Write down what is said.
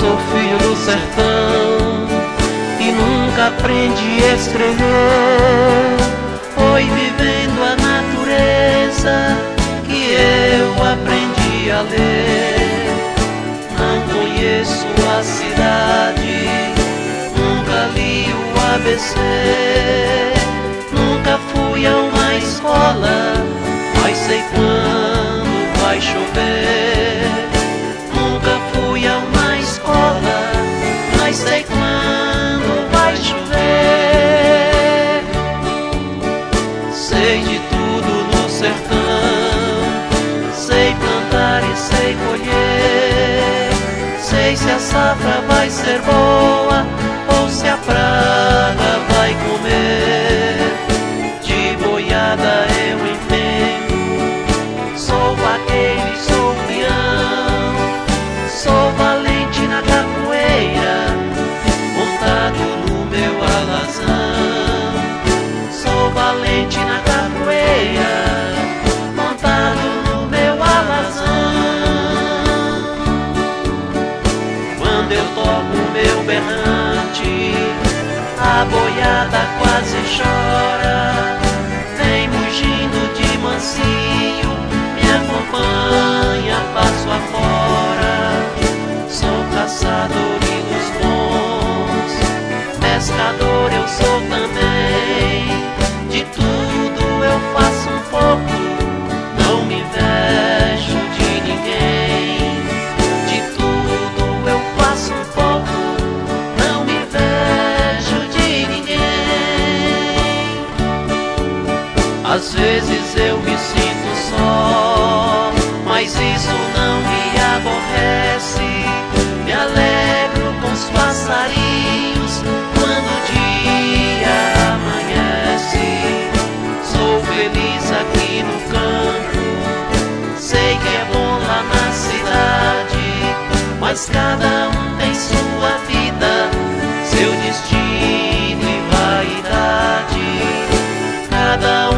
sou filho do sertão e nunca aprendi a escrever. Foi vivendo a natureza que eu aprendi a ler. Não conheço a cidade, nunca li o ABC. Nunca fui a uma escola, mas sei quando vai chover. Nunca fui a uma escola, mas sei quando vai chover. Sei de tudo no sertão, sei plantar e sei colher. Sei se a safra vai ser boa ou se a praga vai comer. De boiada eu entendo, sou vaqueiro e sou peão. Sou valente na capoeira, montado no meu alazão. Sou valente na capoeira, montado no meu alazão. Quando eu toco meu berrante, a boiada quase chora. Vem mugindo de mansinho, me acompanha passo afora. Sou caçador e dos bons, pescador eu sou também. De tudo eu faço um pouco, não me vejo de ninguém. De tudo eu faço um pouco, não me vejo de ninguém. Às vezes eu me sinto só, mas isso não me aborrece. Me alegro com os passarinhos quando o dia amanhece. Sou feliz aqui no campo, sei que é bom lá na cidade, mas cada um tem sua vida, seu destino e vaidade. Cada